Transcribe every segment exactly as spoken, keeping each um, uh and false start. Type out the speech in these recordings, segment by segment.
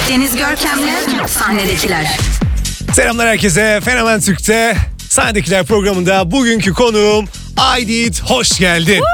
Deniz Görkem'le Sahnedekiler. Selamlar herkese. Fenomen Türk'te Sahnedekiler programında bugünkü konuğum Aydit. Hoş geldin.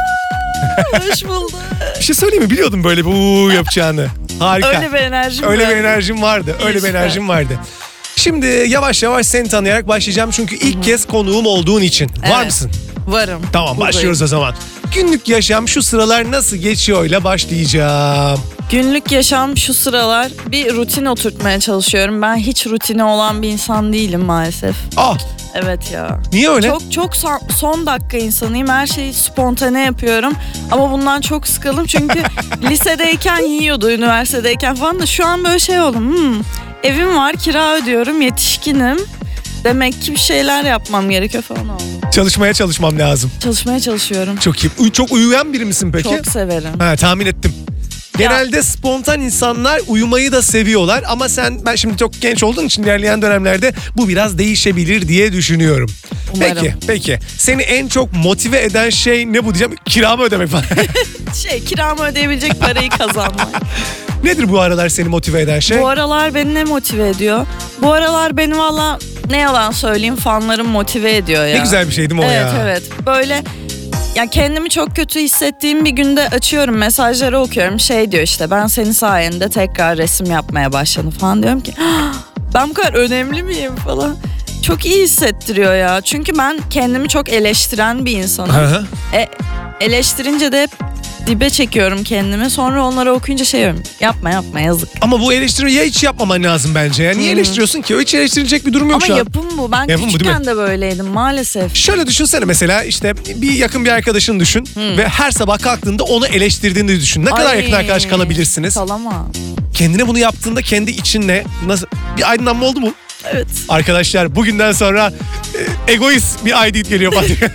Hoş bulduk. Bir şey söyleyeyim mi? Biliyordum böyle bu yapacağını. Harika. Öyle bir enerjim Öyle vardı. bir enerjim vardı. Öyle bir İşte. enerjim vardı. Şimdi yavaş yavaş seni tanıyarak başlayacağım. Çünkü ilk Hı-hı. kez konuğum olduğun için. Evet. Var mısın? Varım. Tamam, buradayım. Başlıyoruz o zaman. Günlük yaşam şu sıralar nasıl geçiyor ile başlayacağım. Günlük yaşam şu sıralar bir rutin oturtmaya çalışıyorum. Ben hiç rutini olan bir insan değilim maalesef. Ah! Evet ya. Niye öyle? Çok çok son dakika insanıyım. Her şeyi spontane yapıyorum. Ama bundan çok sıkıldım çünkü lisedeyken yiyordu, üniversitedeyken falan da şu an böyle şey oldum. Hmm, evim var, kira ödüyorum, yetişkinim. Demek ki bir şeyler yapmam gerekiyor falan oldu. Çalışmaya çalışmam lazım. Çalışmaya çalışıyorum. Çok iyi. Uy- Çok uyuyan biri misin peki? Çok severim. Ha, tahmin ettim. Genelde ya. Spontan insanlar uyumayı da seviyorlar ama sen, ben şimdi çok genç olduğun için ilerleyen dönemlerde bu biraz değişebilir diye düşünüyorum. Umarım. Peki, peki. Seni en çok motive eden şey ne bu diyeceğim? Kiramı ödemek falan. şey, kiramı ödeyebilecek parayı kazanmak. Nedir bu aralar seni motive eden şey? Bu aralar beni ne motive ediyor? Bu aralar beni valla ne yalan söyleyeyim fanlarım motive ediyor ya. Ne güzel bir şey değil mi o evet, ya? Evet evet. Böyle ya kendimi çok kötü hissettiğim bir günde açıyorum, mesajları okuyorum. Şey diyor işte, ben senin sayende tekrar resim yapmaya başladım falan, diyorum ki ben bu kadar önemli miyim falan. Çok iyi hissettiriyor ya. Çünkü ben kendimi çok eleştiren bir insanım. e, eleştirince de hep dibe çekiyorum kendimi. Sonra onları okuyunca şey diyorum, yapma yapma yazık. Ama bu eleştiri ya hiç yapmaman lazım bence. Ya. Niye hmm. eleştiriyorsun ki? O hiç eleştirilecek bir durum yok Ama şu an. Ama yapım bu. Ben yapım küçükken bu, de böyleydim maalesef. Şöyle düşünsene, mesela işte bir yakın bir arkadaşını düşün hmm. ve her sabah kalktığında onu eleştirdiğini düşün. Ne Ay, kadar yakın arkadaş kalabilirsiniz? Kalamam. Kendine bunu yaptığında kendi içinle nasıl bir aydınlanma oldu mu? Evet. Arkadaşlar bugünden sonra e, egoist bir Aydit geliyor.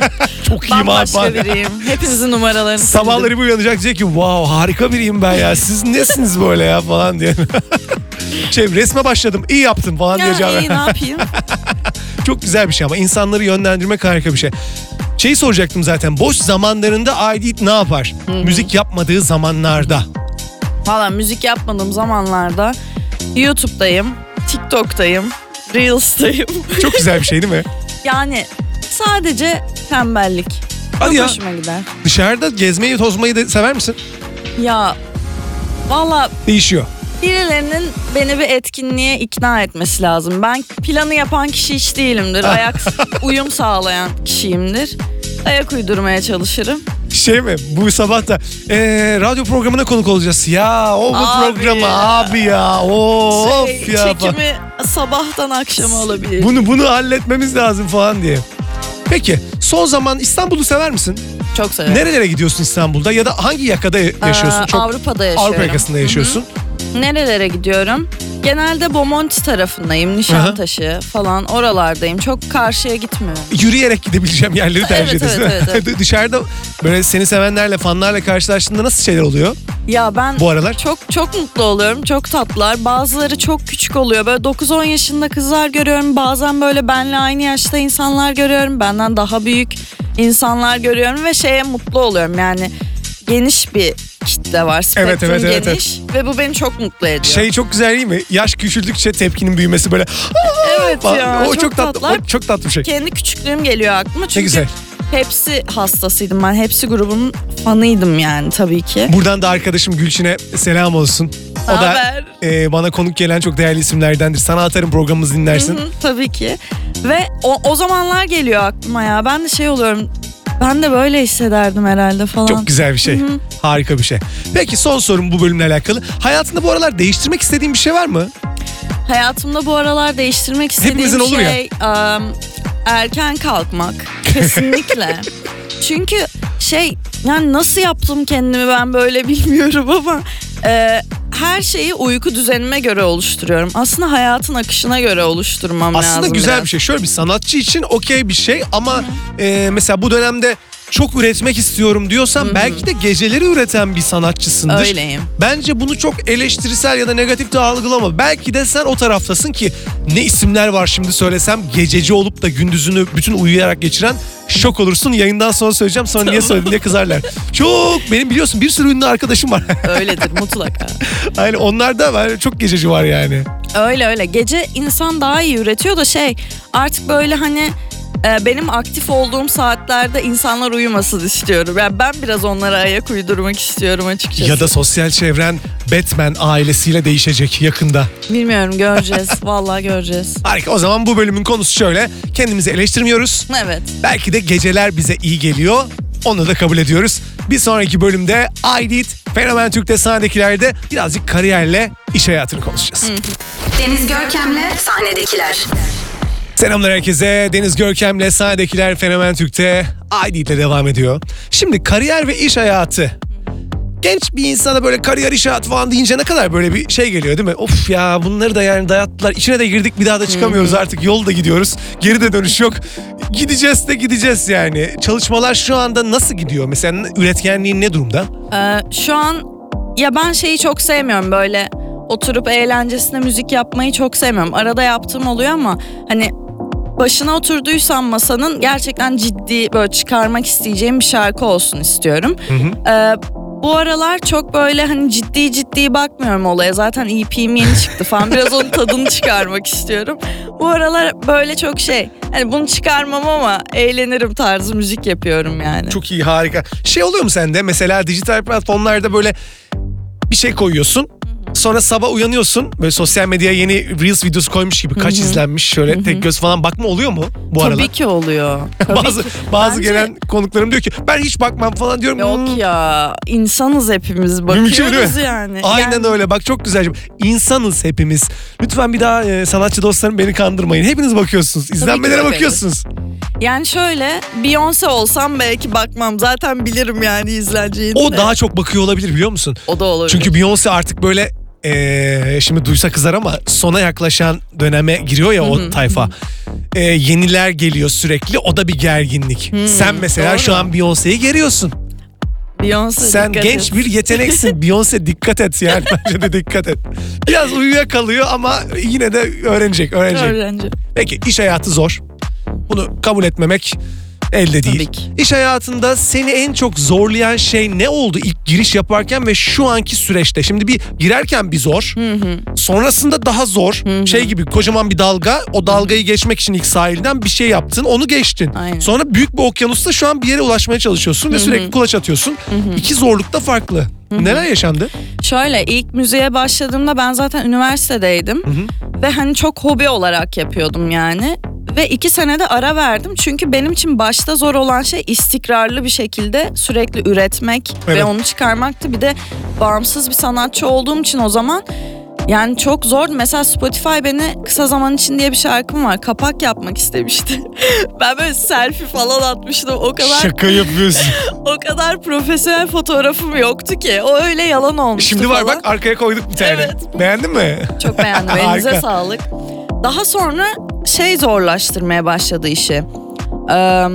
Çok iyiyim abi. Bambaşka biriyim. Hepinizin numaralarını Sabahları bir uyanacak, diyecek ki wow, harika biriyim ben ya. Siz nesiniz böyle ya falan diye. şey resme başladım, iyi yaptın falan ya diyeceğim. Ya iyi, ne yapayım? Çok güzel bir şey ama insanları yönlendirmek harika bir şey. Şeyi soracaktım zaten, boş zamanlarında Aydit ne yapar? Hı-hı. Müzik yapmadığı zamanlarda. Valla müzik yapmadığım zamanlarda YouTube'dayım, TikTok'tayım, Reels'tayım. Çok güzel bir şey değil mi? Yani sadece tembellik. Hadi Çok ya. hoşuma gider. Dışarıda gezmeyi, tozmayı da sever misin? Ya valla değişiyor. Birilerinin beni bir etkinliğe ikna etmesi lazım. Ben planı yapan kişi hiç değilimdir. Ayak uyum sağlayan kişiyimdir. Ayak uydurmaya çalışırım. Şey mi? Bu sabah da ee, radyo programına konuk olacağız. Ya o bu abi programı ya. abi ya. Of şey, ya. Çekimi sabahtan akşama alabilir. Bunu bunu halletmemiz lazım falan diye. Peki son zaman İstanbul'u sever misin? Çok severim. Nerelere gidiyorsun İstanbul'da ya da hangi yakada yaşıyorsun? Ee, Çok Avrupa'da yaşıyorum. Avrupa yakasında yaşıyorsun. Hı-hı. Nerelere gidiyorum? Genelde Bomonti tarafındayım, Nişantaşı Aha. falan, oralardayım. Çok karşıya gitmiyorum. Yürüyerek gidebileceğim yerleri tercih evet, ediyorsun. Evet, evet, evet. Dışarıda böyle seni sevenlerle, fanlarla karşılaştığında nasıl şeyler oluyor? Ya ben bu aralar çok çok mutlu oluyorum. Çok tatlılar. Bazıları çok küçük oluyor. Böyle dokuz on yaşında kızlar görüyorum. Bazen böyle benle aynı yaşta insanlar görüyorum. Benden daha büyük insanlar görüyorum ve şeye mutlu oluyorum. Yani geniş bir kitle var. Spektrum evet, evet, evet, geniş evet. Ve bu beni çok mutlu ediyor. Şey çok güzel değil mi? Yaş küçüldükçe tepkinin büyümesi böyle. Evet falan. ya. O çok, çok tatlı. tatlılar. O çok tatlı bir şey. Kendi küçüklüğüm geliyor aklıma. Çünkü ne güzel. Hepsi hastasıydım ben. Hepsi grubunun fanıydım yani tabii ki. Buradan da arkadaşım Gülçin'e selam olsun. O Haber. da e, bana konuk gelen çok değerli isimlerdendir. Sana atarım, programımızı dinlersin. Hı hı, tabii ki. Ve o, o zamanlar geliyor aklıma ya. Ben de şey oluyorum. Ben de böyle hissederdim herhalde falan. Çok güzel bir şey. Hı-hı. Harika bir şey. Peki son sorum bu bölümle alakalı. Hayatında bu aralar değiştirmek istediğin bir şey var mı? Hayatımda bu aralar değiştirmek istediğim Hepimizin olur şey ya. um, erken kalkmak. Kesinlikle. Çünkü şey, yani nasıl yaptım kendimi ben böyle bilmiyorum ama e, her şeyi uyku düzenime göre oluşturuyorum. Aslında hayatın akışına göre oluşturmam Aslında lazım. Aslında güzel biraz. bir şey. Şöyle bir sanatçı için okey bir şey ama e, mesela bu dönemde çok üretmek istiyorum diyorsan belki de geceleri üreten bir sanatçısındır. Öyleyim. Bence bunu çok eleştirisel ya da negatif de algılama. Belki de sen o taraftasın ki ne isimler var şimdi söylesem, gececi olup da gündüzünü bütün uyuyarak geçiren, şok olursun. Yayından sonra söyleyeceğim, sonra niye söyledin diye kızarlar. Çok, benim biliyorsun bir sürü ünlü arkadaşım var. Öyledir mutlaka. Yani onlarda var, çok gececi var yani. Öyle öyle. Gece insan daha iyi üretiyor da şey, artık böyle hani e, benim aktif olduğum saatlerde insanlar uyumasın istiyorum. Yani ben biraz onlara ayak uydurmak istiyorum açıkçası. Ya da sosyal çevren Batman ailesiyle değişecek yakında. Bilmiyorum, göreceğiz. Vallahi göreceğiz. Harika, o zaman bu bölümün konusu şöyle. Kendimizi eleştirmiyoruz. Evet. Belki de geceler bize iyi geliyor. Onu da kabul ediyoruz. Bir sonraki bölümde I Did, Fenomen Türk'te sahnedekilerde birazcık kariyerle iş hayatını konuşacağız. Hı. Deniz Görkem'le sahnedekiler. Selamlar herkese. Deniz Görkem'le sahnedekiler Fenomen Türk'te I Did'le devam ediyor. Şimdi kariyer ve iş hayatı. Genç bir insana böyle kariyer, iş hayatı falan deyince ne kadar böyle bir şey geliyor değil mi? Of ya, bunları da yani dayattılar. İçine de girdik, bir daha da çıkamıyoruz artık. Yolda gidiyoruz. Geri de dönüş yok. Gideceğiz de gideceğiz yani. Çalışmalar şu anda nasıl gidiyor? Mesela üretkenliğin ne durumda? Ee, şu an ya ben şeyi çok sevmiyorum, böyle oturup eğlencesine müzik yapmayı çok sevmiyorum. Arada yaptığım oluyor ama hani başına oturduysam masanın gerçekten ciddi böyle çıkarmak isteyeceğim bir şarkı olsun istiyorum. Hı hı. Ee, bu aralar çok böyle hani ciddi ciddi bakmıyorum olaya. Zaten E P'm yeni çıktı falan. Biraz onun tadını çıkarmak istiyorum. Bu aralar böyle çok şey, hani bunu çıkarmam ama eğlenirim tarzı müzik yapıyorum yani. Çok iyi, harika. Şey oluyor mu sende? Mesela dijital platformlarda böyle bir şey koyuyorsun. Sonra sabah uyanıyorsun, böyle sosyal medyaya yeni Reels videosu koymuş gibi, kaç izlenmiş, şöyle tek göz falan, bakma oluyor mu bu Tabii aralar? ki oluyor. Tabii bazı ki. bazı Bence- gelen konuklarım diyor ki ben hiç bakmam falan diyorum. Yok Hmm. ya, insanız hepimiz, Mümkün değil bakıyoruz mi? yani. Aynen Yani öyle, bak çok güzel. İnsanız hepimiz. Lütfen bir daha e, sanatçı dostlarım beni kandırmayın. Hepiniz bakıyorsunuz. İzlenmelere bakıyoruz. bakıyorsunuz. Yani şöyle, Beyoncé olsam belki bakmam. Zaten bilirim yani izleneceğini O de. daha çok bakıyor olabilir, biliyor musun? O da olabilir. Çünkü Beyoncé artık böyle e, şimdi duysa kızar ama sona yaklaşan döneme giriyor ya o tayfa. E, yeniler geliyor sürekli. O da bir gerginlik. Sen mesela doğru. şu an Beyoncé'yi geriyorsun. Beyoncé, Sen dikkat genç et. bir yeteneksin. Beyoncé dikkat et yani. Bence de dikkat et. Biraz uyuyakalıyor ama yine de öğrenecek. öğrenecek. Öğrenci. Peki iş hayatı zor. Bunu kabul etmemek elde değil. Tabii ki. İş hayatında seni en çok zorlayan şey ne oldu ilk giriş yaparken ve şu anki süreçte? Şimdi bir girerken bir zor. Sonrasında daha zor. Şey gibi, kocaman bir dalga. O dalgayı geçmek için ilk sahilden bir şey yaptın. Onu geçtin. Aynen. Sonra büyük bir okyanusta şu an bir yere ulaşmaya çalışıyorsun ve sürekli kulaç atıyorsun. İki zorluk da farklı. Neler yaşandı? Şöyle, ilk müziğe başladığımda ben zaten üniversitedeydim. Ve hani çok hobi olarak yapıyordum yani. Ve iki senede ara verdim. Çünkü benim için başta zor olan şey istikrarlı bir şekilde sürekli üretmek Evet. ve onu çıkarmaktı. Bir de bağımsız bir sanatçı olduğum için o zaman yani çok zor. Mesela Spotify beni Kısa Zaman İçin diye bir şarkım var, kapak yapmak istemişti. Ben böyle selfie falan atmıştım. O kadar Şaka yapıyorsun. o kadar profesyonel fotoğrafım yoktu ki. O öyle yalan olmuştu Şimdi var falan. bak, arkaya koyduk bir tane. Evet. Beğendin mi? Çok beğendim. Elinize Harika. sağlık. Daha sonra şey zorlaştırmaya başladı işi. Ee,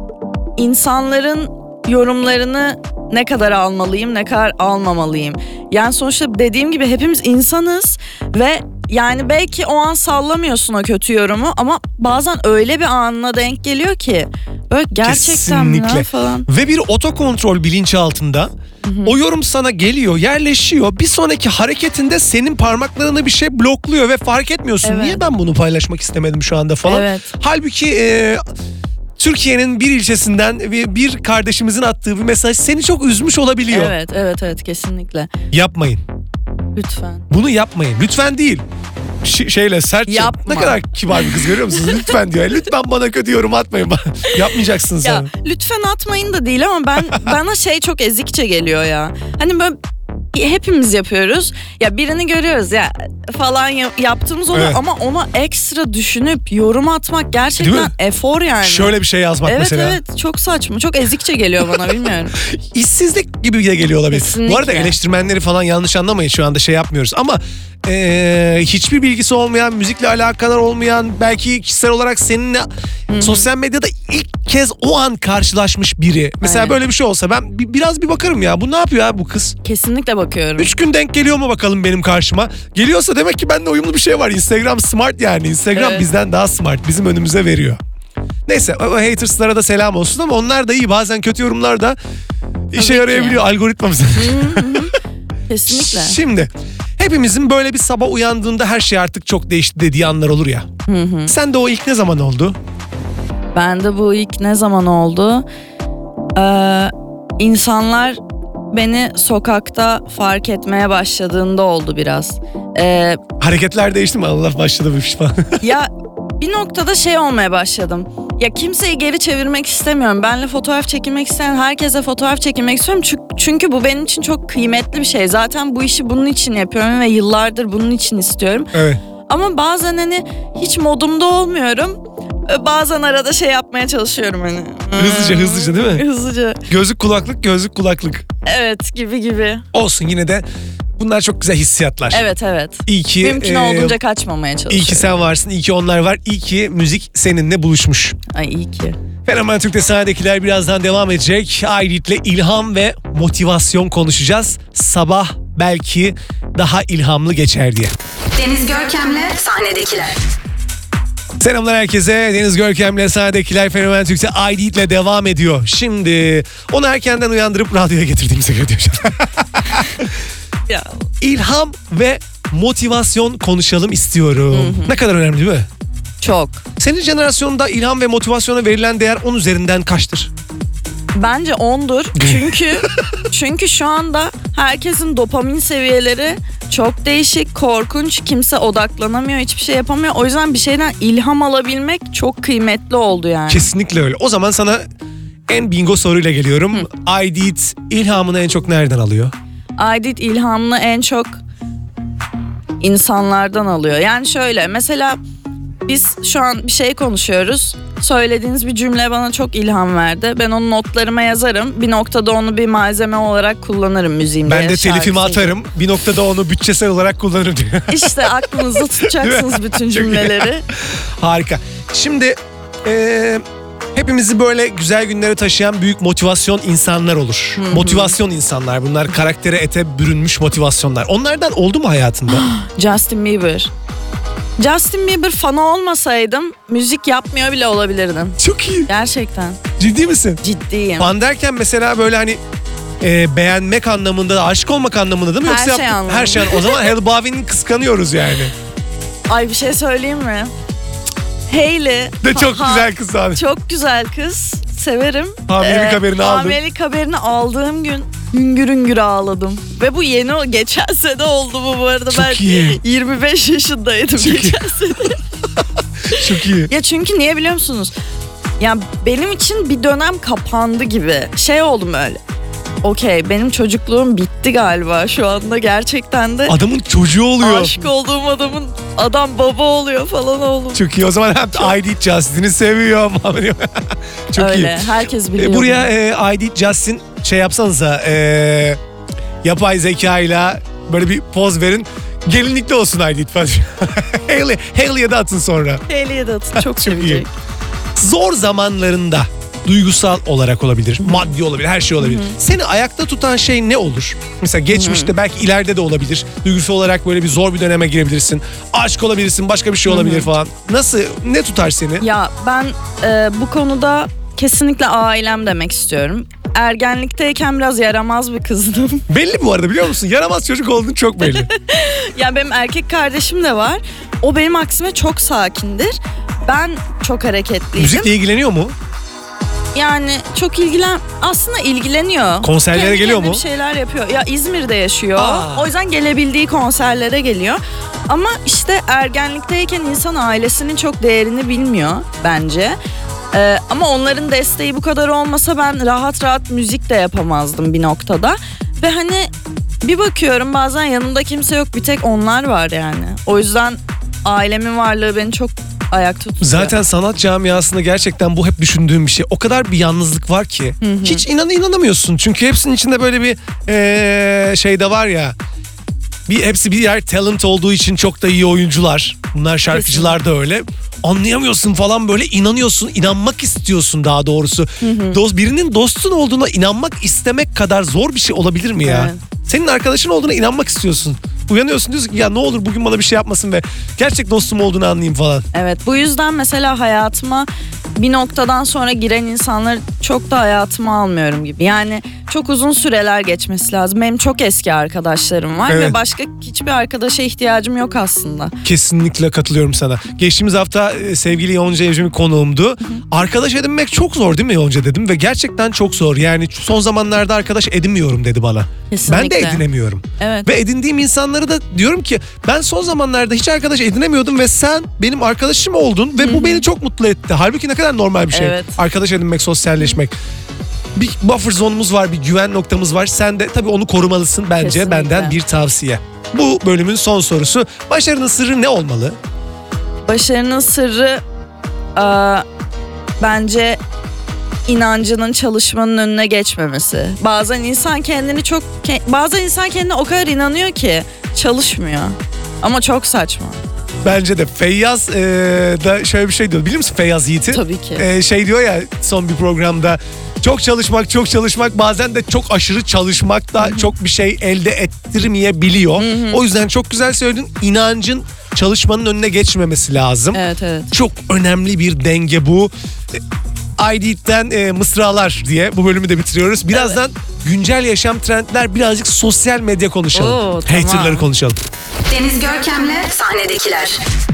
insanların yorumlarını ne kadar almalıyım, ne kadar almamalıyım. Yani sonuçta dediğim gibi hepimiz insanız ve yani belki o an sallamıyorsun o kötü yorumu ama bazen öyle bir anına denk geliyor ki böyle gerçekten mi Kesinlikle. lan falan. Ve bir otokontrol bilinçaltında o yorum sana geliyor, yerleşiyor. Bir sonraki hareketinde senin parmaklarını bir şey blokluyor ve fark etmiyorsun. Evet. Niye ben bunu paylaşmak istemedim şu anda falan. Evet. Halbuki e, Türkiye'nin bir ilçesinden bir bir kardeşimizin attığı bir mesaj seni çok üzmüş olabiliyor. Evet, evet, evet, kesinlikle. Yapmayın. Lütfen. Bunu yapmayın. Lütfen değil. Ş- şeyle sertçe. Yapma. Ne kadar kibar bir kız, görüyor musunuz? Lütfen diyor. Lütfen bana kötü yorum atmayın. Yapmayacaksınız Ya onu. lütfen atmayın da değil ama ben bana şey çok ezikçe geliyor ya. Hani böyle hepimiz yapıyoruz. Ya birini görüyoruz ya falan ya- yaptığımız oluyor Evet. ama ona ekstra düşünüp yorum atmak Değil gerçekten mi? efor yani. Şöyle bir şey yazmak evet mesela. evet, çok saçma, çok ezikçe geliyor bana, bilmiyorum. İşsizlik gibi de geliyor olabilir. Kesinlikle. Bu arada eleştirmenleri falan yanlış anlamayın, şu anda şey yapmıyoruz ama e, hiçbir bilgisi olmayan, müzikle alakadar olmayan, belki kişisel olarak seninle sosyal medyada ilk kez o an karşılaşmış biri. Mesela Aynen. böyle bir şey olsa ben bi- biraz bir bakarım ya. Bu ne yapıyor ya bu kız? Kesinlikle bakıyorum. Üç gün denk geliyor mu bakalım benim karşıma? Geliyorsa demek ki bende uyumlu bir şey var. Instagram smart yani. Instagram Evet. bizden daha smart. Bizim önümüze veriyor. Neyse o, o haters'lara da selam olsun ama onlar da iyi. Bazen kötü yorumlar da işe Tabii ki. yarayabiliyor algoritmamıza. Kesinlikle. Şimdi hepimizin böyle bir sabah uyandığında her şey artık çok değişti dediği anlar olur ya. Sen de o ilk ne zaman oldu? Bende bu ilk ne zaman oldu? Ee, insanlar beni sokakta fark etmeye başladığında oldu biraz. Ee, Hareketler değişti mi? Allah başladı bu iş falan. ya bir noktada şey olmaya başladım. Ya kimseyi geri çevirmek istemiyorum. Benle fotoğraf çekilmek isteyen herkese fotoğraf çekilmek istiyorum. Çünkü, çünkü bu benim için çok kıymetli bir şey. Zaten bu işi bunun için yapıyorum ve yıllardır bunun için istiyorum. Evet. Ama bazen hani hiç modumda olmuyorum. Bazen arada şey yapmaya çalışıyorum hani. Hızlıca, hızlıca değil mi? Hızlıca. Gözlük kulaklık, gözlük kulaklık. Evet, gibi gibi. Olsun yine de bunlar çok güzel hissiyatlar. Evet evet. İyi ki, Mümkün e, olduğunca kaçmamaya çalışıyorum. iyi ki sen varsın, iyi ki onlar var, iyi ki müzik seninle buluşmuş. Ay iyi ki. Fenomen Türk'te sahnedekiler birazdan devam edecek. Aydit'le ilham ve motivasyon konuşacağız. Sabah belki daha ilhamlı geçer diye. Deniz Görkem'le sahnedekiler. Selamlar herkese. Deniz Görkem'le sahnedekiler Fenomen Türk'te Aydit'le devam ediyor. Şimdi onu erkenden uyandırıp radyoya getirdiğimize göre diyor. Ya İlham ve motivasyon konuşalım istiyorum. Ne kadar önemli değil mi? çok. Senin jenerasyonunda ilham ve motivasyona verilen değer on üzerinden kaçtır? Bence ondur. Çünkü çünkü şu anda herkesin dopamin seviyeleri çok değişik, korkunç. Kimse odaklanamıyor, hiçbir şey yapamıyor. O yüzden bir şeyden ilham alabilmek çok kıymetli oldu yani. Kesinlikle öyle. O zaman sana en bingo soruyla geliyorum. Aydit ilhamını en çok nereden alıyor? Aydit ilhamını en çok insanlardan alıyor. Yani şöyle mesela biz şu an bir şey konuşuyoruz. Söylediğiniz bir cümle bana çok ilham verdi. Ben onu notlarıma yazarım. Bir noktada onu bir malzeme olarak kullanırım müziğimde. Ben ya de da telifimi şarkısıyla. atarım. Bir noktada onu bütçesel olarak kullanırım diyor. İşte aklınızda tutacaksınız bütün cümleleri. Harika. Şimdi eee, hepimizi böyle güzel günlere taşıyan büyük motivasyon insanlar olur. Motivasyon insanlar. Bunlar karaktere, ete bürünmüş motivasyonlar. Onlardan oldu mu hayatında? Justin Bieber. Justin Bieber fanı olmasaydım müzik yapmıyor bile olabilirdim. Çok iyi. Gerçekten Ciddi misin? ciddiyim. Fan derken mesela böyle hani e, beğenmek anlamında da, aşık olmak anlamında da mı? Her Yoksa şey yap- anlamında. her şey anlamında. O zaman Halle Barbie'ni kıskanıyoruz yani. Ay bir şey söyleyeyim mi? Hailey. De çok Ha- güzel kız abi. Çok güzel kız. Severim. Hamilelik haberini aldın. Hamilelik haberini aldığım gün hüngür hüngür ağladım. Ve bu yeni o geçen sene oldu bu bu arada. Çok ben iyi. yirmi beş yaşındaydım Çok iyi. geçen sene. Çok iyi. Ya çünkü niye biliyor musunuz? Ya benim için bir dönem kapandı gibi. Şey oldum öyle. Okey benim çocukluğum bitti galiba şu anda gerçekten de. Adamın çocuğu oluyor. Aşık olduğum adamın adam baba oluyor falan oğlum. Çok iyi. O zaman hem Aydit Justin'i seviyor. Çok Öyle iyi. herkes biliyor. E, buraya e, Aydit Justin şey yapsanıza. E, yapay zekayla böyle bir poz verin. Gelinlikli olsun Aydit falan. Hailey, Hailey'e de atın sonra. Hailey'e de atın, çok Çok iyi. sevecek. Zor zamanlarında duygusal olarak olabilir, maddi olabilir, her şey olabilir. Seni ayakta tutan şey ne olur? Mesela geçmişte, belki ileride de olabilir. Duygusal olarak böyle bir zor bir döneme girebilirsin. Aşk olabilirsin, başka bir şey olabilir falan. Nasıl, ne tutar seni? Ya ben e, bu konuda kesinlikle ailem demek istiyorum. Ergenlikteyken biraz yaramaz bir kızdım. Belli bu arada, biliyor musun? Yaramaz çocuk olduğun çok belli. Ya benim erkek kardeşim de var. O benim aksime çok sakindir. Ben çok hareketliydim. Müzikle ilgileniyor mu? Yani çok ilgilen aslında ilgileniyor. Konserlere Kendi geliyor kendine mu? Bir şeyler yapıyor. Ya İzmir'de yaşıyor. Aa. O yüzden gelebildiği konserlere geliyor. Ama işte ergenlikteyken insan ailesinin çok değerini bilmiyor bence. Ee, ama onların desteği bu kadar olmasa ben rahat rahat müzik de yapamazdım bir noktada. Ve hani bir bakıyorum bazen yanımda kimse yok, bir tek onlar var yani. O yüzden ailemin varlığı beni çok ayakta tutuyor. Zaten sanat camiasında gerçekten bu hep düşündüğüm bir şey. O kadar bir yalnızlık var ki. Hiç inan inanamıyorsun. Çünkü hepsinin içinde böyle bir ee, şey de var ya. Bir, hepsi bir yer talent olduğu için çok da iyi oyuncular. Bunlar şarkıcılar da öyle. Anlayamıyorsun falan, böyle inanıyorsun, inanmak istiyorsun daha doğrusu. Hı hı. Dost, birinin dostun olduğuna inanmak istemek kadar zor bir şey olabilir mi ya? Evet. Senin arkadaşın olduğuna inanmak istiyorsun. Uyanıyorsun, diyorsun ki ya ne olur bugün bana bir şey yapmasın ve gerçek dostum olduğunu anlayayım falan. Evet, bu yüzden mesela hayatıma bir noktadan sonra giren insanları çok da hayatıma almıyorum gibi. Yani çok uzun süreler geçmesi lazım. Benim çok eski arkadaşlarım var Evet. ve başka hiçbir arkadaşa ihtiyacım yok aslında. Kesinlikle katılıyorum sana. Geçtiğimiz hafta e, sevgili Yonca Evcimik konuğumdu. Hı hı. Arkadaş edinmek çok zor değil mi Yonca dedim ve gerçekten çok zor. Yani son zamanlarda arkadaş edinmiyorum dedi bana. Kesinlikle. Ben de edinemiyorum. Evet. Ve edindiğim insanları da diyorum ki ben son zamanlarda hiç arkadaş edinemiyordum ve sen benim arkadaşım oldun ve Hı-hı. bu beni çok mutlu etti. Halbuki ne kadar normal bir şey. Evet. Arkadaş edinmek, sosyalleşmek. Bir buffer zone'umuz var, bir güven noktamız var. Sen de tabii onu korumalısın bence. Kesinlikle. Benden bir tavsiye. Bu bölümün son sorusu. Başarının sırrı ne olmalı? Başarının sırrı aa, bence inancının çalışmanın önüne geçmemesi. Bazen insan kendini çok bazen insan kendine o kadar inanıyor ki çalışmıyor. Ama çok saçma. Bence de Feyyaz e, da şöyle bir şey diyor. Bilir misin Feyyaz Yiğit'i? Tabii ki. E, şey diyor ya son bir programda. Çok çalışmak, çok çalışmak, bazen de çok aşırı çalışmak da Hı-hı. çok bir şey elde ettirmeyebiliyor. Hı-hı. O yüzden çok güzel söyledin. İnancın çalışmanın önüne geçmemesi lazım. Evet, evet. Çok önemli bir denge bu. I D'den e, mısralar diye bu bölümü de bitiriyoruz. Birazdan evet. güncel yaşam trendler, birazcık sosyal medya konuşalım. Oo, tamam. Haterları konuşalım. Deniz Görkem'le sahnedekiler.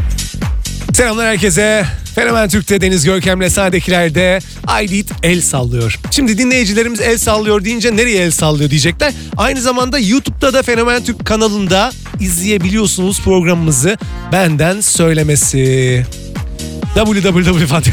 Selamlar herkese. Fenomen Türk'te Deniz Görkem'le sahnedekiler'de I D el sallıyor. Şimdi dinleyicilerimiz el sallıyor deyince nereye el sallıyor diyecekler. Aynı zamanda YouTube'da da Fenomen Türk kanalında izleyebiliyorsunuz programımızı, benden söylemesi. W W W falan.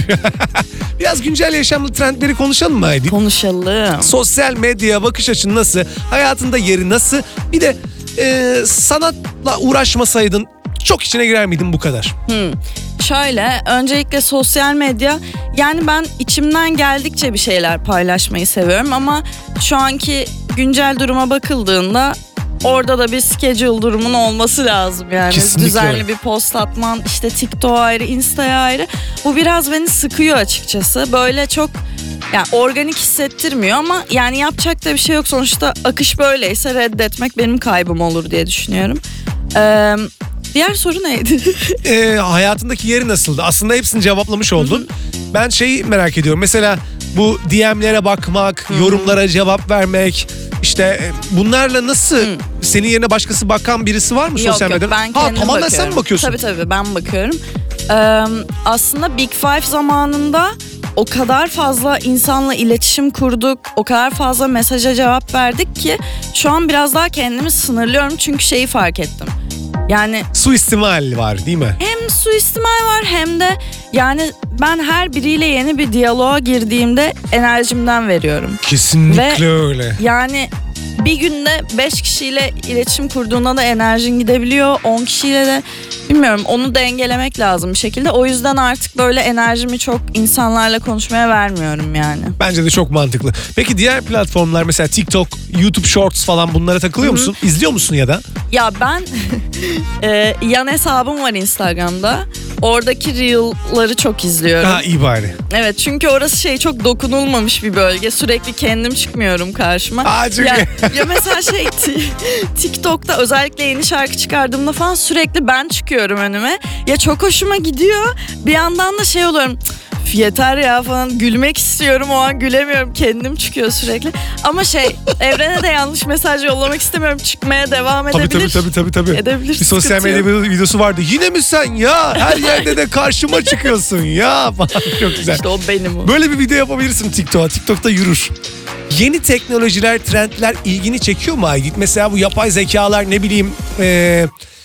Biraz güncel yaşamlı trendleri konuşalım mı Aydin? Konuşalım. Sosyal medyaya bakış açın nasıl? Hayatında yeri nasıl? Bir de e, sanatla uğraşmasaydın çok içine girer miydin bu kadar? Hmm. Şöyle, öncelikle sosyal medya, yani ben içimden geldikçe bir şeyler paylaşmayı seviyorum ama şu anki güncel duruma bakıldığında orada da bir schedule durumun olması lazım yani. Kesinlikle Düzenli öyle. bir post atman, işte TikTok ayrı, Insta'ya ayrı. Bu biraz beni sıkıyor açıkçası. Böyle çok yani organik hissettirmiyor ama yani yapacak da bir şey yok. Sonuçta akış böyleyse reddetmek benim kaybım olur diye düşünüyorum. Ee, diğer soru neydi? e, hayatındaki yeri nasıldı? Aslında hepsini cevaplamış oldun. Hı-hı. Ben şeyi merak ediyorum. Mesela bu D M'lere bakmak, Hı-hı. yorumlara cevap vermek, İşte bunlarla nasıl Hı. senin yerine başkası bakan birisi var mı sosyal medyada? Yok yok, ben ha, kendim tamamen bakıyorum. sen mi bakıyorsun? Tabii tabii ben bakıyorum. Ee, aslında Big Five zamanında o kadar fazla insanla iletişim kurduk, o kadar fazla mesaja cevap verdik ki şu an biraz daha kendimi sınırlıyorum çünkü şeyi fark ettim. Yani suistimal var değil mi? Hem suistimal var hem de yani ben her biriyle yeni bir diyaloğa girdiğimde enerjimden veriyorum. Kesinlikle Ve öyle. Yani bir günde beş kişiyle iletişim kurduğunda da enerjin gidebiliyor. on kişiyle de bilmiyorum, onu dengelemek lazım bir şekilde. O yüzden artık böyle enerjimi çok insanlarla konuşmaya vermiyorum yani. Bence de çok mantıklı. Peki diğer platformlar mesela TikTok, YouTube Shorts falan bunlara takılıyor Hı-hı. musun? İzliyor musun ya da? Ya ben e, yan hesabım var Instagram'da. Oradaki Reel'ları çok izliyorum. Ha, iyi bari. Evet, çünkü orası şey çok dokunulmamış bir bölge. Sürekli kendim çıkmıyorum karşıma. Aa, çünkü... ya, ya mesela şey t- TikTok'ta özellikle yeni şarkı çıkardığımda falan sürekli ben çıkıyorum önüme. Ya çok hoşuma gidiyor. Bir yandan da şey oluyorum. Yeter ya falan, gülmek istiyorum, o an gülemiyorum, kendim çıkıyor sürekli. Ama şey, evrene de yanlış mesaj yollamak istemiyorum, çıkmaya devam edebilir. Tabii tabii tabii tabii. Edebilir. Bir sosyal medya videosu vardı. Yine mi sen ya? Her yerde de karşıma çıkıyorsun ya falan. Çok güzel. İşte o benim o. Böyle bir video yapabilirsin TikTok'a. TikTok'ta yürür. Yeni teknolojiler, trendler ilgini çekiyor mu Aygit? Mesela bu yapay zekalar, ne bileyim ee,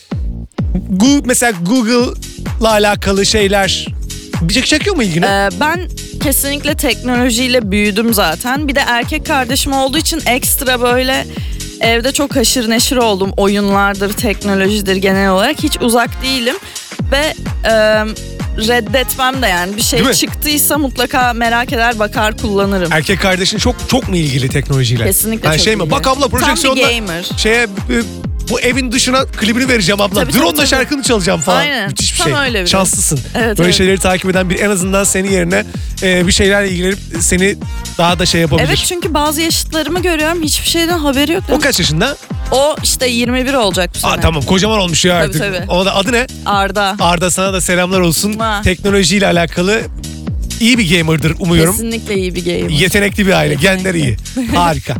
Google, mesela Google'la alakalı şeyler bir şey çekiyor mu ilgini? Ee, ben kesinlikle teknolojiyle büyüdüm zaten. Bir de erkek kardeşim olduğu için ekstra böyle evde çok haşır neşir oldum. Oyunlardır, teknolojidir genel olarak. Hiç uzak değilim. Ve e, reddetmem de yani. Bir şey çıktıysa mutlaka merak eder, bakar, kullanırım. Erkek kardeşin çok çok mu ilgili teknolojiyle? Kesinlikle yani çok şey ilgili. mi? Bak abla projeksiyonda tam bir gamer. Şeye bu evin dışına klibini vereceğim abla. Tabii, tabii, Drone'la tabii. şarkını çalacağım falan. Aynen. Müthiş bir Tam şey. öyle bir de. Şanslısın. Evet, Böyle evet. şeyleri takip eden bir en azından senin yerine e, bir şeylerle ilgilenip seni daha da şey yapabilir. Evet, çünkü bazı yaşıtlarımı görüyorum, hiçbir şeyden haberi yok. O kaç yaşında? O işte yirmi bir olacak bu sene. Aa, tamam, kocaman olmuş ya artık. Tabii, tabii. Ona da adı ne? Arda. Arda, sana da selamlar olsun. Ha. Teknolojiyle alakalı iyi bir gamer'dır umuyorum. Kesinlikle iyi bir gamer. Yetenekli bir aile. Genler iyi. Harika.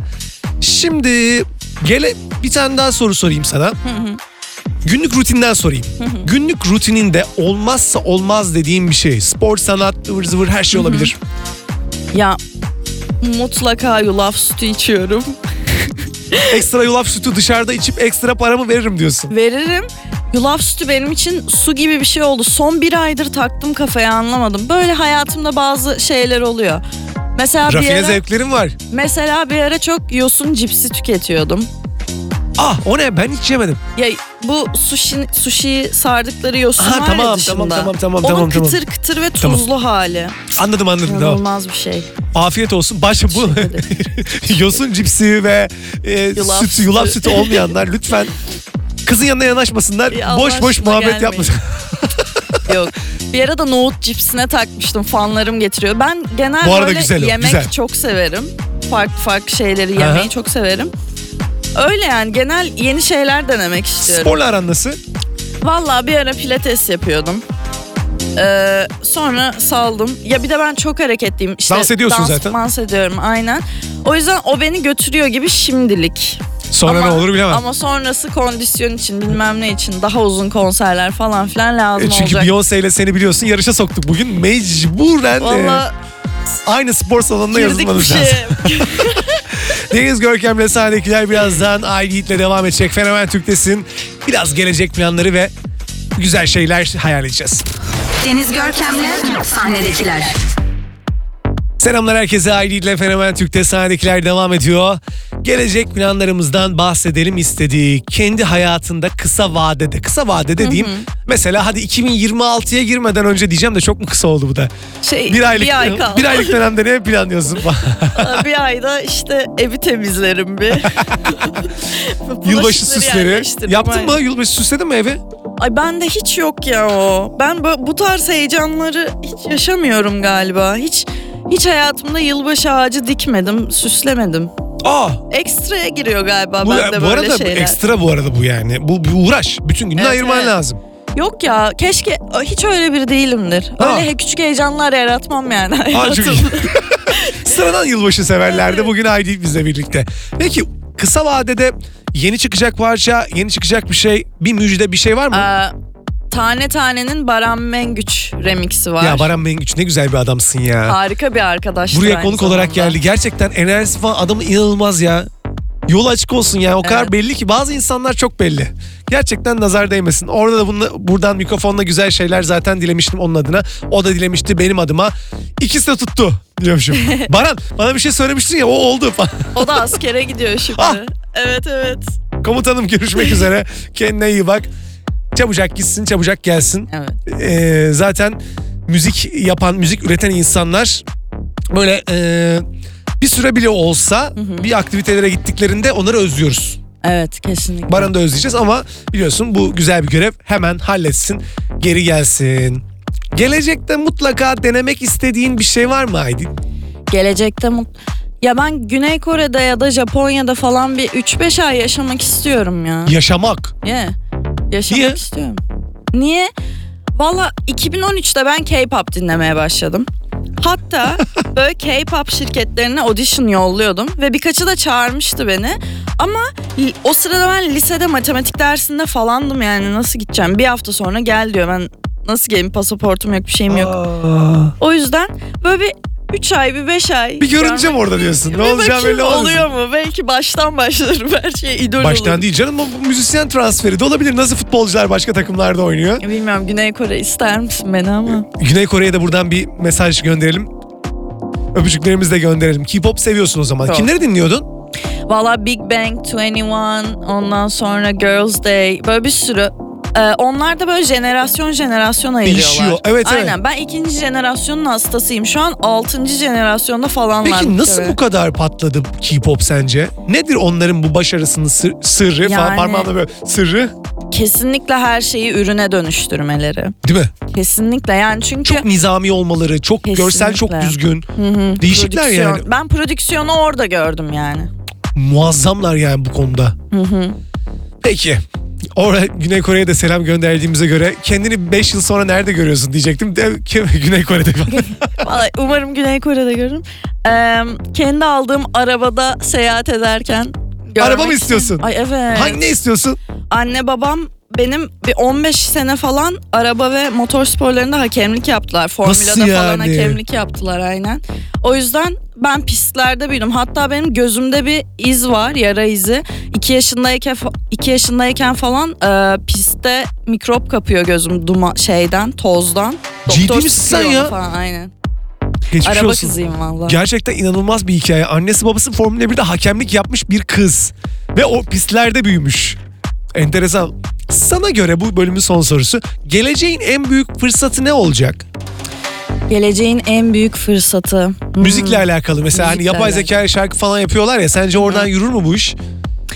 Şimdi gele bir tane daha soru sorayım sana. Günlük rutinden sorayım. Günlük rutininde olmazsa olmaz dediğim bir şey. Spor, sanat, ıvır zıvır her şey olabilir. Ya mutlaka yulaf sütü içiyorum. Ekstra yulaf sütü dışarıda içip ekstra paramı veririm diyorsun. Veririm. Yulaf sütü benim için su gibi bir şey oldu. Son bir aydır taktım kafaya, anlamadım. Böyle hayatımda bazı şeyler oluyor. Mesela bir Rafine ara, zevklerim var. mesela bir ara çok yosun cipsi tüketiyordum. Ah, o ne? Ben hiç yemedim. Ya bu sushi sushi sardıkları yosun Aha, var tamam, ya dışında. tamam, tamam, tamam, Onun tamam, tamam. kıtır kıtır ve Tamam. tuzlu hali. Anladım anladım. Tamam. İnanılmaz bir şey. Afiyet olsun. Baş bu yosun cipsi ve e, Yulaf sütü, sütü. yulaf sütü olmayanlar lütfen kızın yanına yanaşmasınlar. Ya Allah boş boş aşkına muhabbet gelmeyin. yapmasın. Yok. Bir ara da nohut cipsine takmıştım. Fanlarım getiriyor. Ben genel Bu arada böyle güzel o, yemek güzel. çok severim. Farklı farklı şeyleri yemeyi Aha. çok severim. Öyle yani, genel yeni şeyler denemek istiyorum. Sporla aran nasıl? Vallahi bir ara pilates yapıyordum. Ee, sonra saldım. Ya bir de ben çok hareketliyim. İşte Dans ediyorsun dans, zaten. Dans ediyorum aynen. O yüzden o beni götürüyor gibi şimdilik. Sonra Ama- ne olur bilemem. Ama sonrası kondisyon için, bilmem ne için, daha uzun konserler falan filan lazım E çünkü olacak. Beyoncé ile seni biliyorsun, yarışa soktuk bugün. Mecburen e, Vallahi aynı spor salonuna girdik bir yazılmanız lazım. şeye. Deniz Görkem'le sahnedekiler birazdan Aydiyit'le devam edecek. Fenomen Türk'tesin. Biraz gelecek planları ve güzel şeyler hayal edeceğiz. Deniz Görkem'le sahnedekiler. Selamlar herkese. Aydiyit'le Fenomen Türk'te sahnedekiler devam ediyor. Gelecek planlarımızdan bahsedelim istedik. Kendi hayatında kısa vadede, kısa vadede diyeyim. Mesela hadi iki bin yirmi altıya girmeden önce diyeceğim de çok mu kısa oldu bu da? Şey, Bir aylık, bir ay kaldı. bir aylık dönemde ne planlıyorsun? Bir ayda işte evi temizlerim bir. Yılbaşı Bulaşıkları süsleri. yerleştiririm, Yaptın aynen. mı? Yılbaşı süsledin mi evi? Ay bende hiç yok ya o. Ben bu, bu tarz heyecanları hiç yaşamıyorum galiba. Hiç hiç hayatımda yılbaşı ağacı dikmedim, süslemedim. Aa! Ekstraya giriyor galiba Bu, bende bu böyle arada şeyler. ekstra bu arada bu yani. Bu bir uğraş. Bütün gününü Evet, ayırman evet. lazım. Yok ya, keşke hiç öyle biri değilimdir. Ha. Öyle he- küçük heyecanlar yaratmam yani Aa, hayatımda. çünkü sıradan yılbaşı severler de bugün Aydil bizle birlikte. Peki kısa vadede yeni çıkacak parça, yeni çıkacak bir şey, bir müjde, bir şey var mı? Aa, Tane Tane'nin Baran Mengüç remixi var. Ya Baran Mengüç ne güzel bir adamsın ya. Harika bir arkadaştır Buraya aynı konuk olarak zamanda. geldi. Gerçekten enerjisi falan adamın inanılmaz ya. Yol açık olsun ya. O kadar Evet. belli ki bazı insanlar çok belli. Gerçekten nazar değmesin. Orada da bunu, buradan mikrofonla güzel şeyler zaten dilemiştim onun adına. O da dilemişti benim adıma. İkisi de tuttu diyormuşum. Baran bana bir şey söylemiştin ya, o oldu falan. O da askere gidiyor şimdi. Ah! Evet evet. Komutanım görüşmek üzere. Kendine iyi bak. Çabucak gitsin, çabucak gelsin. Evet. Ee, zaten müzik yapan, müzik üreten insanlar böyle e, bir süre bile olsa bir aktivitelere gittiklerinde onları özlüyoruz. Evet kesinlikle. Baran'ı da özleyeceğiz ama biliyorsun bu güzel bir görev, hemen halletsin, geri gelsin. Gelecekte mutlaka denemek istediğin bir şey var mı Aydin? Gelecekte mut... Ya ben Güney Kore'de ya da Japonya'da falan bir üç beş ay yaşamak istiyorum ya. Yaşamak. Yeah. Yaşamak Niye? istiyorum. Niye? Valla iki bin on üçte ben K-pop dinlemeye başladım. Hatta böyle K-pop şirketlerine audition yolluyordum ve birkaçı da çağırmıştı beni. Ama li- o sırada ben lisede matematik dersinde falandım, yani nasıl gideceğim? Bir hafta sonra gel diyor, ben nasıl geleyim, pasaportum yok, bir şeyim yok. Aa, O yüzden böyle bir üç ay bir beş ay. bir görüneceğim orada diyorsun. Ne Bir olacağı bakayım belli olmaz. oluyor mu? Belki baştan başlarım, her şey idol Baştan olur. değil canım, bu müzisyen transferi de olabilir. Nasıl futbolcular başka takımlarda oynuyor? Bilmiyorum, Güney Kore ister misin beni ama? Güney Kore'ye de buradan bir mesaj gönderelim. Öpücüklerimizi de gönderelim. K-pop seviyorsun o zaman. Çok. Kimleri dinliyordun? Valla Big Bang, yirmi bir, ondan sonra Girls' Day, böyle bir sürü. Ee, onlar da böyle jenerasyon jenerasyon ayırıyorlar. Değişiyor. Evet, evet. Aynen. Ben ikinci jenerasyonun hastasıyım. Şu an altıncı jenerasyonda falan var. Peki nasıl tabii. bu kadar patladı K-pop sence? Nedir onların bu başarısının sır- sırrı falan, Yani- parmağımla böyle sırrı, Kesinlikle her şeyi ürüne dönüştürmeleri. değil mi? Kesinlikle yani çünkü... Çok nizami olmaları, çok görsel, çok Kesinlikle. düzgün. Hı hı, Değişikler prodüksiyon. yani. Ben prodüksiyonu orada gördüm yani. Muazzamlar yani bu konuda. Hı hı. Peki. Orada Güney Kore'ye de selam gönderdiğimize göre kendini beş yıl sonra nerede görüyorsun diyecektim. De, Güney Kore'de. Vallahi umarım Güney Kore'de görürüm. Ee, kendi aldığım arabada seyahat ederken görmek Araba mı istiyorsun? Ay evet. Hangi ne istiyorsun? Anne babam benim bir on beş sene falan araba ve motor sporlarında hakemlik yaptılar. Formüla'da Nasıl falan yani? hakemlik yaptılar aynen. O yüzden ben pistlerde büyüdüm. Hatta benim gözümde bir iz var, yara izi. iki yaşındayken iki yaşındayken falan e, pistte mikrop kapıyor gözüm duma şeyden, tozdan. Ciddi Doktor misin sıkıyor sen onu ya? Falan, aynen. Geçmiş Araba olsun. kızıyım valla. Gerçekten inanılmaz bir hikaye. Annesi babası Formula birde hakemlik yapmış bir kız. Ve o pistlerde büyümüş. Enteresan. Sana göre bu bölümün son sorusu. Geleceğin en büyük fırsatı ne olacak? Geleceğin en büyük fırsatı. Hmm. Müzikle alakalı. Mesela hani Müzikle yapay alakalı. zeka şarkı falan yapıyorlar ya. Sence oradan yürür mü bu iş?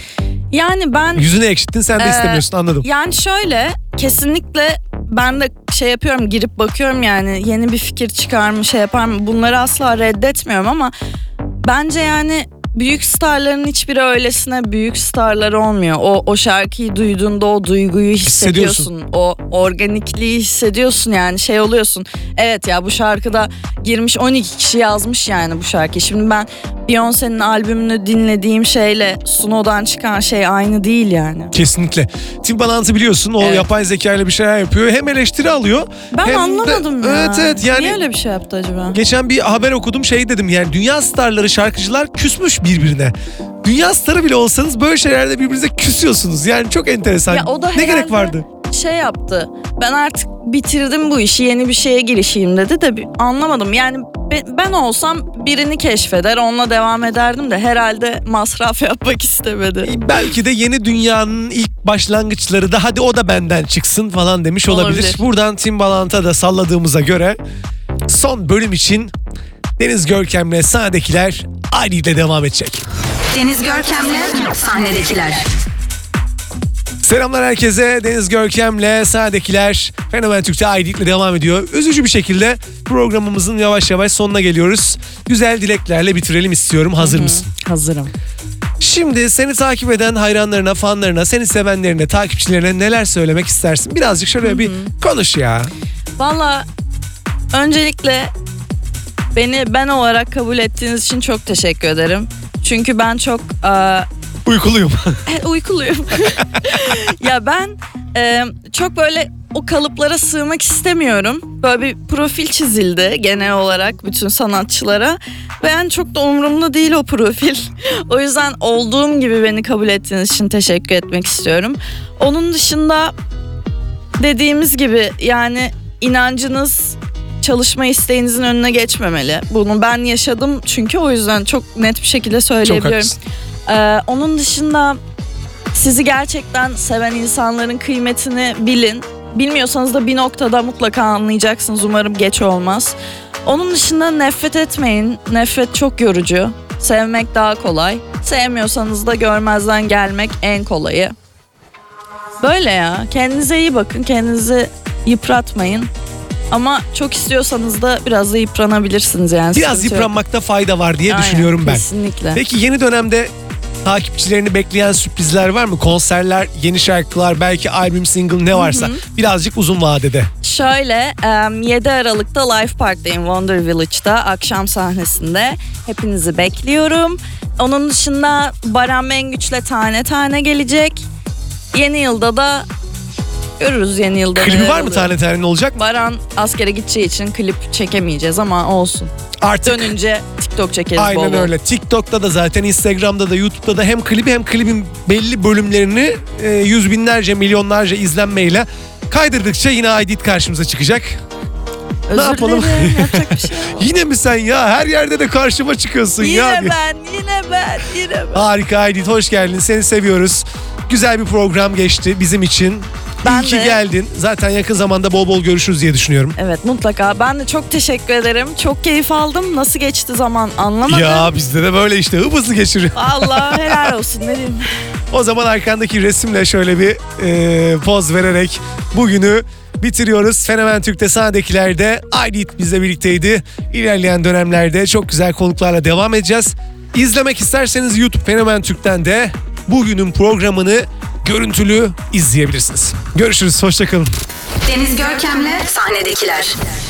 Yani ben Yüzüne ekşittin, sen de Ee, istemiyorsun, anladım. Yani şöyle kesinlikle ben de şey yapıyorum, girip bakıyorum yani yeni bir fikir çıkar mı, şey yapar mı, bunları asla reddetmiyorum ama bence yani büyük starların hiçbiri öylesine büyük starlar olmuyor. O o şarkıyı duyduğunda o duyguyu hissediyorsun. Hissediyorsun. O organikliği hissediyorsun yani şey oluyorsun. Evet ya bu şarkıda girmiş on iki kişi yazmış yani bu şarkıyı. Şimdi ben Beyoncé'nin albümünü dinlediğim şeyle Suno'dan çıkan şey aynı değil yani. Kesinlikle. Timbaland'ı biliyorsun, o Evet. yapay zeka ile bir şeyler yapıyor. Hem eleştiri alıyor. Ben hem de- anlamadım ya. Evet evet yani. Niye öyle bir şey yaptı acaba? Geçen bir haber okudum, şey dedim yani dünya starları, şarkıcılar küsmüş birbirine. Dünya starı bile olsanız böyle şeylerde birbirinize küsüyorsunuz. Yani çok enteresan. Ya o da ne herhalde gerek vardı? Şey yaptı. Ben artık bitirdim bu işi, yeni bir şeye girişeyim dedi de bir- anlamadım. Yani be- ben olsam birini keşfeder, onunla devam ederdim de herhalde masraf yapmak istemedi. Belki de yeni dünyanın ilk başlangıçları da hadi o da benden çıksın falan demiş olabilir. Olabilir. Buradan Timbaland'a da salladığımıza göre son bölüm için Deniz Görkem'le sahnedekiler aynı ile devam edecek. Deniz Görkem'le sahnedekiler. Selamlar herkese. Deniz Görkem'le sahnedekiler Fenomen Türk'te I D ile devam ediyor. Üzücü bir şekilde programımızın yavaş yavaş sonuna geliyoruz. Güzel dileklerle bitirelim istiyorum. Hazır mısın? Hazırım. Şimdi seni takip eden hayranlarına, fanlarına, seni sevenlerine, takipçilerine neler söylemek istersin? Birazcık şöyle bir konuş ya. Valla öncelikle beni ben olarak kabul ettiğiniz için çok teşekkür ederim. Çünkü ben çok e, Uykuluyum. E, uykuluyum. Ya ben e, çok böyle o kalıplara sığmak istemiyorum. Böyle bir profil çizildi genel olarak bütün sanatçılara. Ve yani çok da umurumda değil o profil. O yüzden olduğum gibi beni kabul ettiğiniz için teşekkür etmek istiyorum. Onun dışında dediğimiz gibi yani inancınız çalışma isteğinizin önüne geçmemeli. Bunu ben yaşadım çünkü o yüzden çok net bir şekilde Çok söyleyebiliyorum. haklısın. Ee, onun dışında sizi gerçekten seven insanların kıymetini bilin. Bilmiyorsanız da bir noktada mutlaka anlayacaksınız. Umarım geç olmaz. Onun dışında nefret etmeyin. Nefret çok yorucu. Sevmek daha kolay. Sevmiyorsanız da görmezden gelmek en kolayı. Böyle ya. Kendinize iyi bakın. Kendinizi yıpratmayın. Ama çok istiyorsanız da biraz da yıpranabilirsiniz yani. Biraz Sıkıntı yok. yıpranmakta fayda var diye Aynen, düşünüyorum ben. Kesinlikle. Peki yeni dönemde takipçilerini bekleyen sürprizler var mı? Konserler, yeni şarkılar, belki albüm, single ne varsa. Birazcık uzun vadede. Şöyle yedi Aralık'ta Live Park'tayım Wonder Village'da akşam sahnesinde. Hepinizi bekliyorum. Onun dışında Baran Mengüç'le Tane Tane gelecek. Yeni yılda da görürüz yeni yılda. Klibi neler var mı oluyor. tane tane, ne olacak? Baran askere gideceği için klip çekemeyeceğiz ama olsun. Artık Dönünce TikTok çekeriz bol aynen bol. öyle. TikTok'ta da zaten, Instagram'da da, YouTube'da da hem klibi hem klibin belli bölümlerini e, yüz binlerce, milyonlarca izlenmeyle kaydırdıkça yine I D karşımıza çıkacak. Özür Ne yapalım? dilerim, yapacak bir şey yok. Yine mi sen ya? Her yerde de karşıma çıkıyorsun Yine ya. ben, yine ben, yine ben. Harika I D, hoş geldin. Seni seviyoruz. Güzel bir program geçti bizim için. Ben İyi ki de- geldin. Zaten yakın zamanda bol bol görüşürüz diye düşünüyorum. Evet mutlaka. Ben de çok teşekkür ederim. Çok keyif aldım. Nasıl geçti zaman anlamadım. Ya bizde de böyle işte hıp hızlı geçiriyor. Allah helal olsun ne diyeyim. O zaman arkandaki resimle şöyle bir e, poz vererek bugünü bitiriyoruz. Fenomen Türk'te sahnedekilerde Aydit bizle birlikteydi. İlerleyen dönemlerde çok güzel konuklarla devam edeceğiz. İzlemek isterseniz YouTube Fenomen Türk'ten de bugünün programını görüntülü izleyebilirsiniz. Görüşürüz, hoşçakalın. Deniz Görkem'le sahnedekiler.